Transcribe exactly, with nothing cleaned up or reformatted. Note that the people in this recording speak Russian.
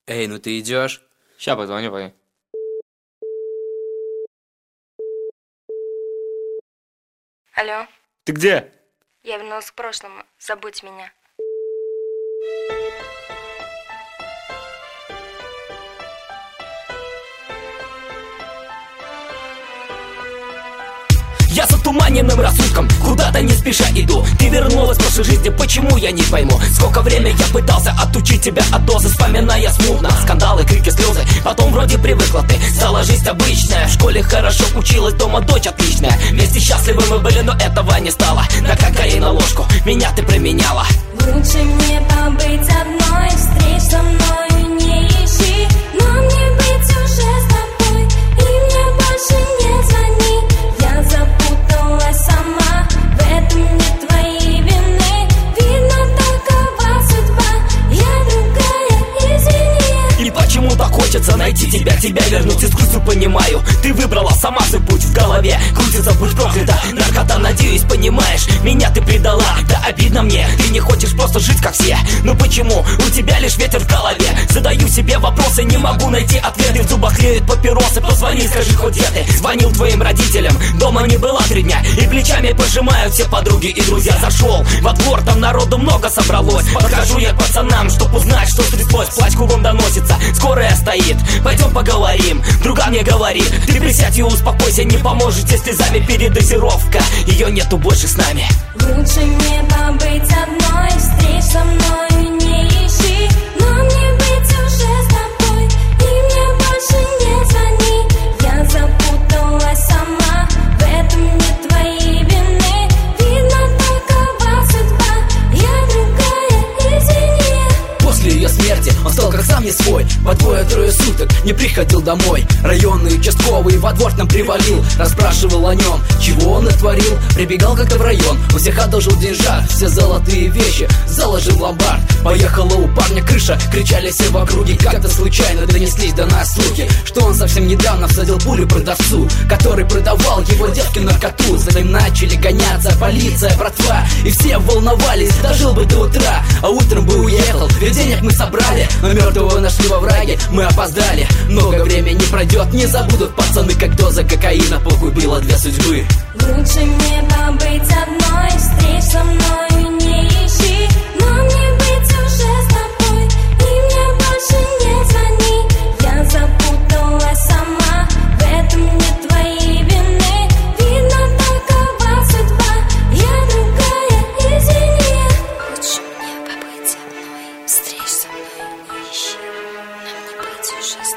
Эй, ну ты идешь? Ща позвоню, пока. Алло, Ты где? я вернулась к прошлому. Забудь меня. Я с отуманенным рассудком куда-то не спеша иду. Ты вернулась в прошлой жизни, почему я не пойму? Сколько времени я пытался отучить тебя от дозы, вспоминая смутно скандалы, крики, слезы. Потом вроде привыкла ты, стала жизнь обычная. В школе хорошо училась, дома дочь отличная. Вместе счастливы мы были, но этого не стало. На кокаин ложку меня ты променяла. Лучше мне побыть одной, встреч со мною не ищи. Но мне быть уже с тобой, и мне больше не звони. Я запуталась сама, в этом нет твоей вины. Видно, такова судьба, я другая, извини. И почему так хочется найти тебя, тебя вернуть из грустью, понимаю. Ты выбрала сама свой путь в голове, крутится, будь проклята. Наркота, надеюсь, понимаешь, меня ты предала. Да обидно мне, ты не хочешь просто жить как все. Но почему у тебя лишь ветер в голове? Задаю себе вопросы, не могу найти ответы. В зубах тлеют папиросы, позвони, скажи хоть где ты. Звонил твоим родителям, дома не была три дня. И плечами пожимают все подруги и друзья. Зашел во двор, там народу много собралось. Подхожу я к пацанам, чтоб узнать, что стряслось. Плач кругом доносится, скорая стоит. Пойдем поговорим, друга мне говорит. Ты присядь и успокойся, не поможет, если слезами передозировка. Ее нету больше с нами. Лучше мне побыть одной, встреч со мною не ищи. Но мне быть уже с тобой, и мне больше не звони. Я запуталась сама, в этом нет твоей вины. Видно, такова судьба, я другая, извини. После ее смерти он стал как сам не свой. По двое-трое суток не приходил домой. Районный участковый во двор нам привалил, расспрашивал о нем, чего он натворил. Прибегал как-то в район, у всех одолжил деньжат. Все золотые вещи заложил в ломбард. Поехала у парня крыша, кричали все в округе. Как-то случайно донеслись до нас слухи, что он совсем недавно всадил пулю продавцу, который продавал его девке наркоту. За ним начали гоняться полиция, братва, и все волновались, дожил бы до утра, а утром бы уехал. Ведь денег мы собрали, но мертвого нашли во враге. Мы опоздали, много времени пройдет, не забудут пацаны, как доза кокаина погубила две судьбы. Лучше мне побыть одной, встреч со мною не ищи. Но мне быть уже с тобой, и мне больше не звони. Я запуталась сама, в этом нет твоей вины. Видно, такова судьба, я другая, извини. Лучше мне побыть одной, встреч со мной не ищи. Но мне быть уже с